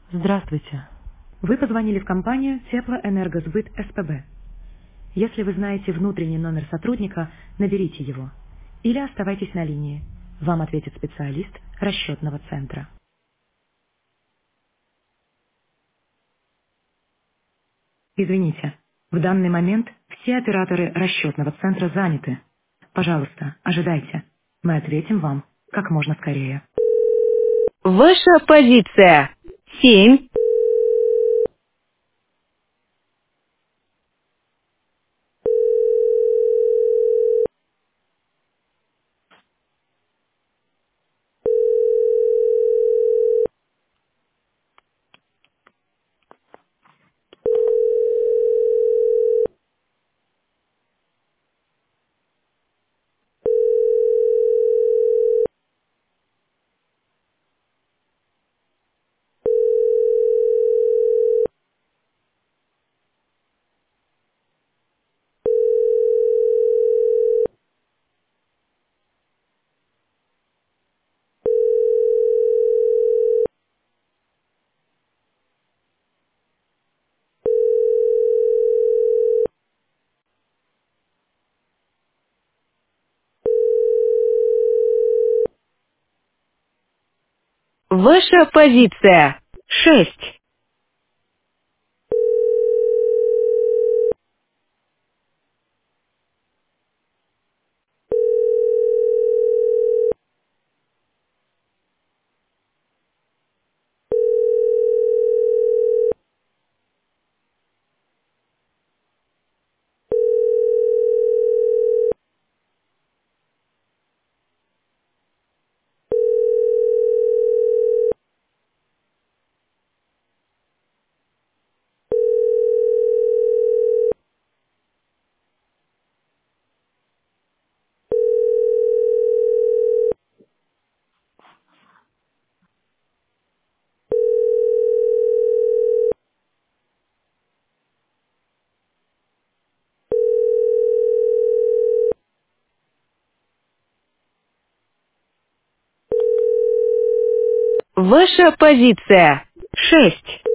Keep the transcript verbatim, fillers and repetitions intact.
Здравствуйте. Вы позвонили в компанию Теплоэнергосбыт СПБ. Если вы знаете внутренний номер сотрудника, наберите его. Или оставайтесь на линии. Вам ответит специалист расчетного центра. Извините, в данный момент все операторы расчетного центра заняты. Пожалуйста, ожидайте. Мы ответим вам как можно скорее. Ваша позиция. Семь. Ваша позиция. Шесть. Ваша позиция. Шесть.